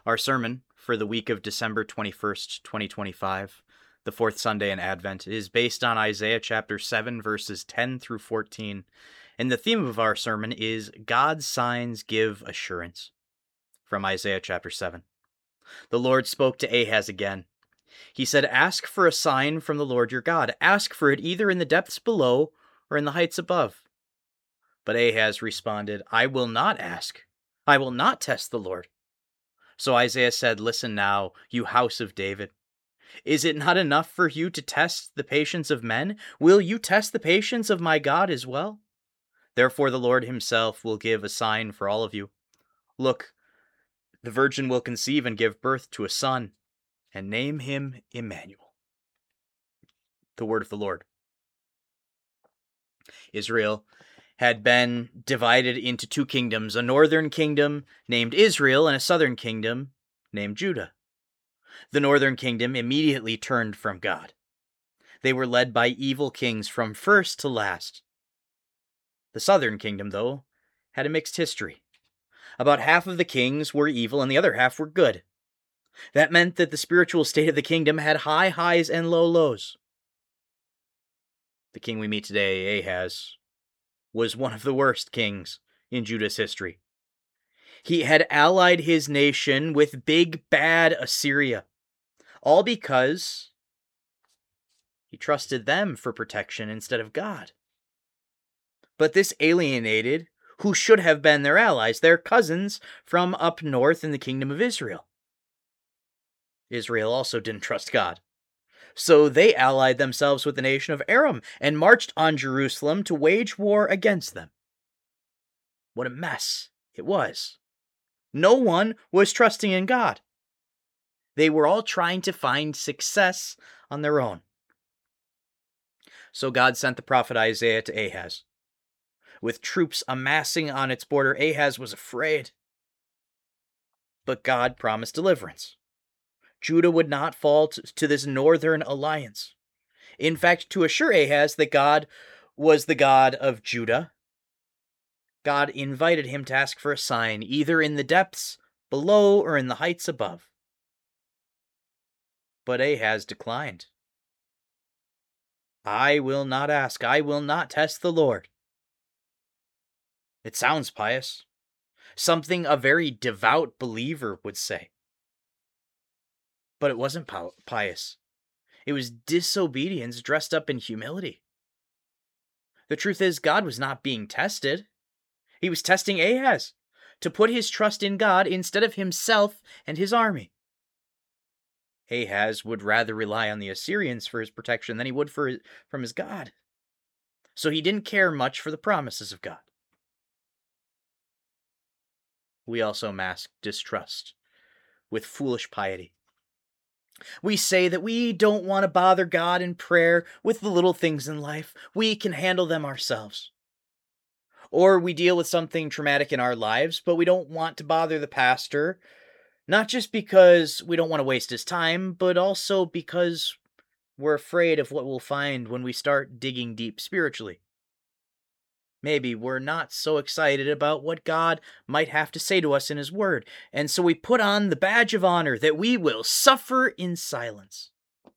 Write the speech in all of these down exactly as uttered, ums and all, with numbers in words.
Our sermon for the week of December twenty-first, twenty twenty-five, the fourth Sunday in Advent, is based on Isaiah chapter seven, verses ten through fourteen, and the theme of our sermon is God's signs give assurance, from Isaiah chapter seven. The Lord spoke to Ahaz again. He said, "Ask for a sign from the Lord your God. Ask for it either in the depths below or in the heights above." But Ahaz responded, "I will not ask. I will not test the Lord." So Isaiah said, "Listen now, you house of David. Is it not enough for you to test the patience of men? Will you test the patience of my God as well? Therefore the Lord himself will give a sign for all of you. Look, the virgin will conceive and give birth to a son, and name him Emmanuel." The word of the Lord. Israel had been divided into two kingdoms, a northern kingdom named Israel and a southern kingdom named Judah. The northern kingdom immediately turned from God. They were led by evil kings from first to last. The southern kingdom, though, had a mixed history. About half of the kings were evil and the other half were good. That meant that the spiritual state of the kingdom had high highs and low lows. The king we meet today, Ahaz, was one of the worst kings in Judah's history. He had allied his nation with big bad Assyria, all because he trusted them for protection instead of God. But this alienated who should have been their allies, their cousins from up north in the kingdom of Israel. Israel also didn't trust God. So they allied themselves with the nation of Aram and marched on Jerusalem to wage war against them. What a mess it was. No one was trusting in God. They were all trying to find success on their own. So God sent the prophet Isaiah to Ahaz. With troops amassing on its border, Ahaz was afraid. But God promised deliverance. Judah would not fall to this northern alliance. In fact, to assure Ahaz that God was the God of Judah, God invited him to ask for a sign, either in the depths below or in the heights above. But Ahaz declined. "I will not ask. I will not test the Lord." It sounds pious. Something a very devout believer would say. But it wasn't pious. It was disobedience dressed up in humility. The truth is, God was not being tested. He was testing Ahaz to put his trust in God instead of himself and his army. Ahaz would rather rely on the Assyrians for his protection than he would for his, from his God. So he didn't care much for the promises of God. We also mask distrust with foolish piety. We say that we don't want to bother God in prayer with the little things in life. We can handle them ourselves. Or we deal with something traumatic in our lives, but we don't want to bother the pastor, not just because we don't want to waste his time, but also because we're afraid of what we'll find when we start digging deep spiritually. Maybe we're not so excited about what God might have to say to us in his word, and so we put on the badge of honor that we will suffer in silence.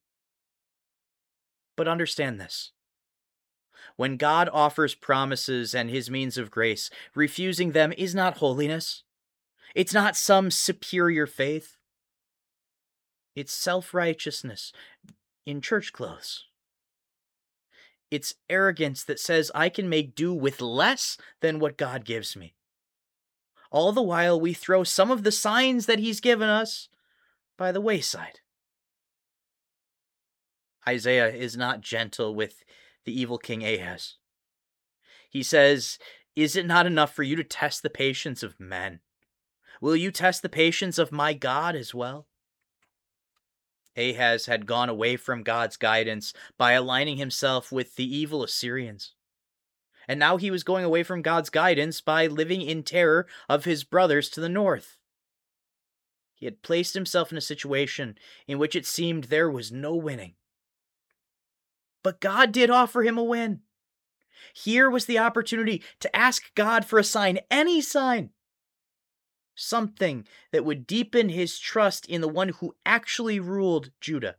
But understand this. When God offers promises and his means of grace, refusing them is not holiness. It's not some superior faith. It's self-righteousness in church clothes. It's arrogance that says I can make do with less than what God gives me. All the while we throw some of the signs that he's given us by the wayside. Isaiah is not gentle with the evil king Ahaz. He says, "Is it not enough for you to test the patience of men? Will you test the patience of my God as well?" Ahaz had gone away from God's guidance by aligning himself with the evil Assyrians. And now he was going away from God's guidance by living in terror of his brothers to the north. He had placed himself in a situation in which it seemed there was no winning. But God did offer him a win. Here was the opportunity to ask God for a sign, any sign. something that would deepen his trust in the one who actually ruled Judah.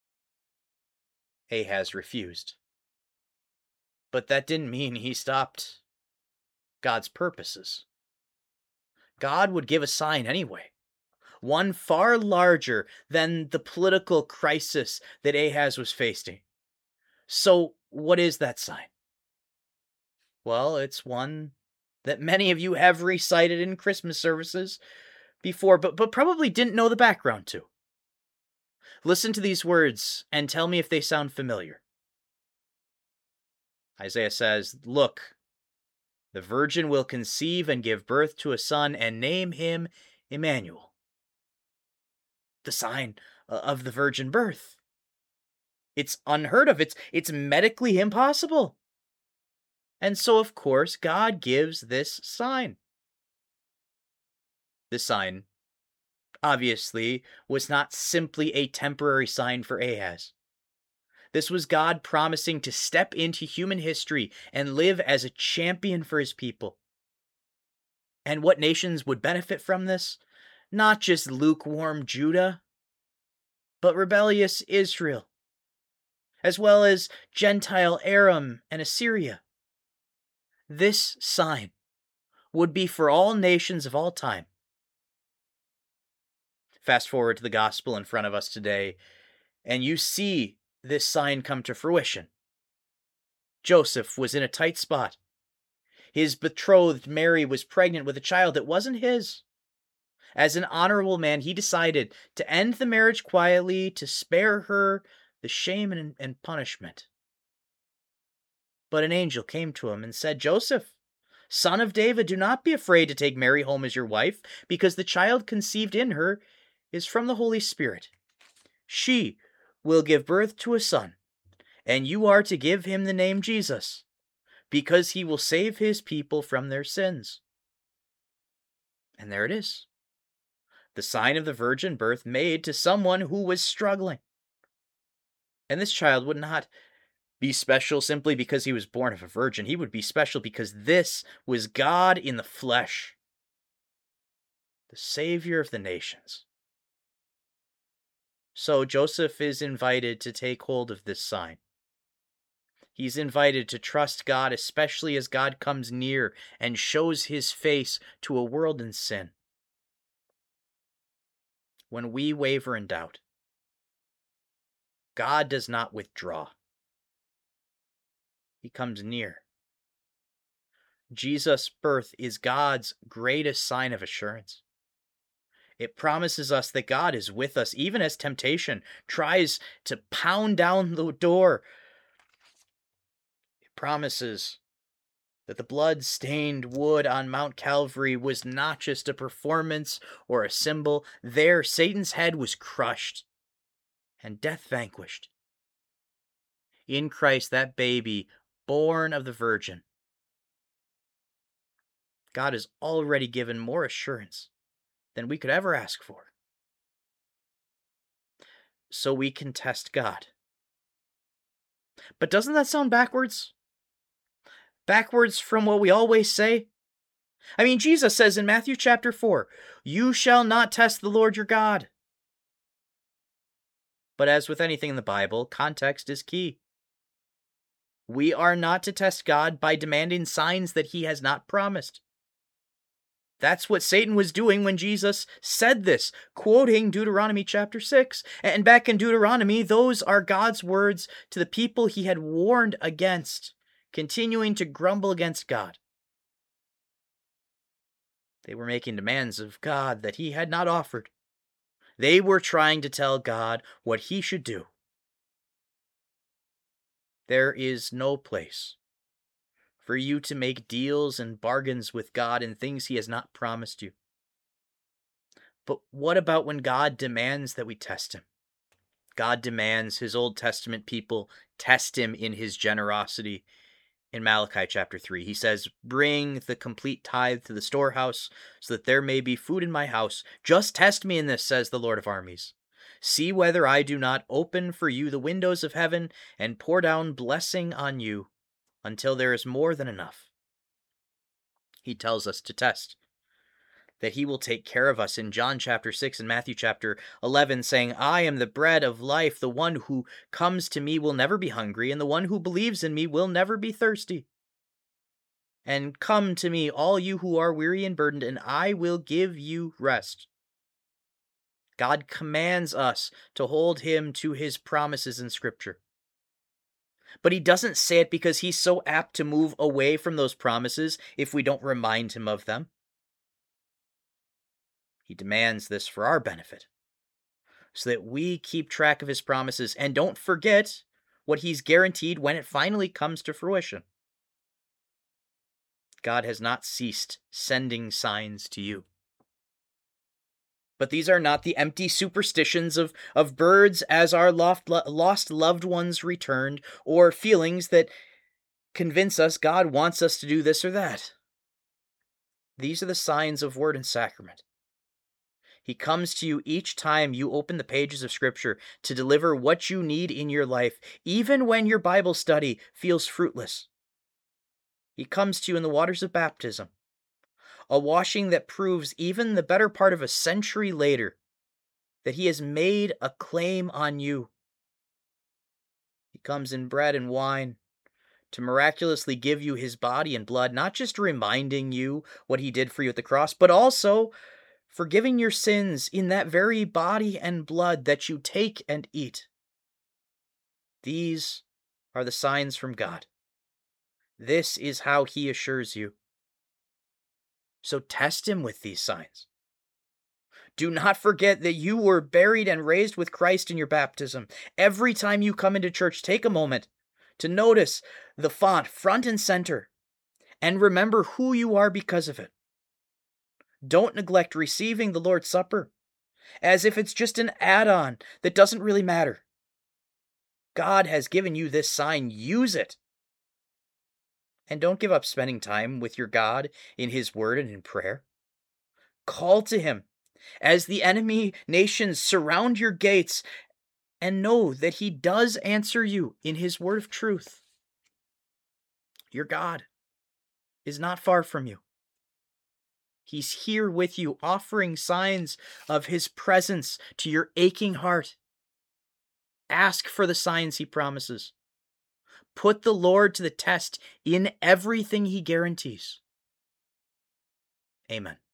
Ahaz refused. But that didn't mean he stopped God's purposes. God would give a sign anyway, one far larger than the political crisis that Ahaz was facing. So, what is that sign? Well, it's one that many of you have recited in Christmas services before, but, but probably didn't know the background to. Listen to these words and tell me if they sound familiar. Isaiah says, "Look, the virgin will conceive and give birth to a son and name him Emmanuel." The sign of the virgin birth. It's unheard of. It's, it's medically impossible. And so, of course, God gives this sign. This sign, obviously, was not simply a temporary sign for Ahaz. This was God promising to step into human history and live as a champion for his people. And what nations would benefit from this? Not just lukewarm Judah, but rebellious Israel, as well as Gentile Aram and Assyria. This sign would be for all nations of all time. Fast forward to the gospel in front of us today, and you see this sign come to fruition. Joseph was in a tight spot. His betrothed Mary was pregnant with a child that wasn't his. As an honorable man, he decided to end the marriage quietly, to spare her the shame and, and punishment. But an angel came to him and said, "Joseph, son of David, do not be afraid to take Mary home as your wife, because the child conceived in her is from the Holy Spirit. She will give birth to a son, and you are to give him the name Jesus, because he will save his people from their sins." And there it is. The sign of the virgin birth made to someone who was struggling. And this child would not be special simply because he was born of a virgin. He would be special because this was God in the flesh, the Savior of the nations. So Joseph is invited to take hold of this sign. He's invited to trust God, especially as God comes near and shows his face to a world in sin. When we waver in doubt, God does not withdraw. He comes near. Jesus' birth is God's greatest sign of assurance. It promises us that God is with us, even as temptation tries to pound down the door. It promises that the blood-stained wood on Mount Calvary was not just a performance or a symbol. There, Satan's head was crushed and death vanquished. In Christ, that baby, born of the Virgin, God has already given more assurance than we could ever ask for. So we can test God. But doesn't that sound backwards? Backwards from what we always say? I mean, Jesus says in Matthew chapter four, "You shall not test the Lord your God." But as with anything in the Bible, context is key. We are not to test God by demanding signs that he has not promised. That's what Satan was doing when Jesus said this, quoting Deuteronomy chapter six. And back in Deuteronomy, those are God's words to the people he had warned against, continuing to grumble against God. They were making demands of God that he had not offered. They were trying to tell God what he should do. There is no place for you to make deals and bargains with God and things he has not promised you. But what about when God demands that we test him? God demands his Old Testament people test him in his generosity. In Malachi chapter three, he says, "Bring the complete tithe to the storehouse, so that there may be food in my house. Just test me in this, says the Lord of armies. See whether I do not open for you the windows of heaven and pour down blessing on you until there is more than enough." He tells us to test. that he will take care of us in John chapter six and Matthew chapter eleven, saying, I am the bread of life. The one who comes to me will never be hungry, and the one who believes in me will never be thirsty. And come to me, all you who are weary and burdened, and I will give you rest. God commands us to hold him to his promises in Scripture. But he doesn't say it because he's so apt to move away from those promises if we don't remind him of them. He demands this for our benefit, so that we keep track of his promises and don't forget what he's guaranteed when it finally comes to fruition. God has not ceased sending signs to you. But these are not the empty superstitions of, of birds as our lost, lost loved ones returned, or feelings that convince us God wants us to do this or that. These are the signs of word and sacrament. He comes to you each time you open the pages of Scripture to deliver what you need in your life, even when your Bible study feels fruitless. He comes to you in the waters of baptism, a washing that proves even the better part of a century later that he has made a claim on you. He comes in bread and wine to miraculously give you his body and blood, not just reminding you what he did for you at the cross, but also forgiving your sins in that very body and blood that you take and eat. These are the signs from God. This is how he assures you. So test him with these signs. Do not forget that you were buried and raised with Christ in your baptism. Every time you come into church, take a moment to notice the font front and center and remember who you are because of it. Don't neglect receiving the Lord's Supper as if it's just an add-on that doesn't really matter. God has given you this sign. Use it. And don't give up spending time with your God in his word and in prayer. Call to him as the enemy nations surround your gates, and know that he does answer you in his word of truth. Your God is not far from you. He's here with you, offering signs of his presence to your aching heart. Ask for the signs he promises. Put the Lord to the test in everything he guarantees. Amen.